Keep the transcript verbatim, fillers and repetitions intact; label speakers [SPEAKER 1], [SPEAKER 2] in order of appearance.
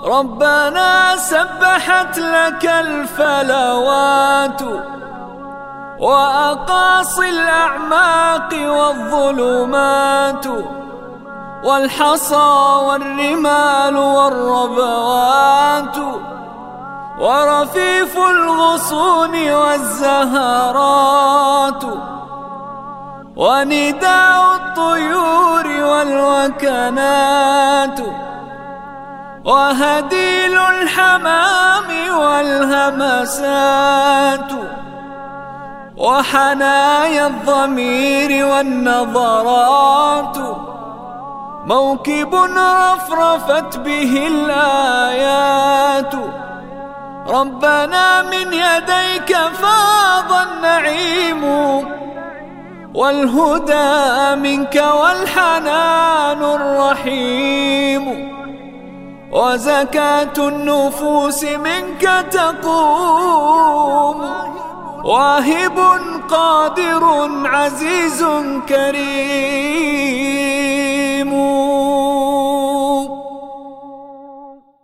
[SPEAKER 1] ربنا سبحت لك الفلوات وأقاصي الأعماق والظلمات والحصى والرمال والربوات ورفيف الغصون والزهرات ونداء الطيور والوكنات وهديل الحمام والهمسات وحنايا الضمير والنظرات موكب رفرفت به الآيات ربنا من يديك فاض النعيم والهدى منك والحنان الرحيم وزكاة النفوس منك تقوم واهب قادر عزيز كريم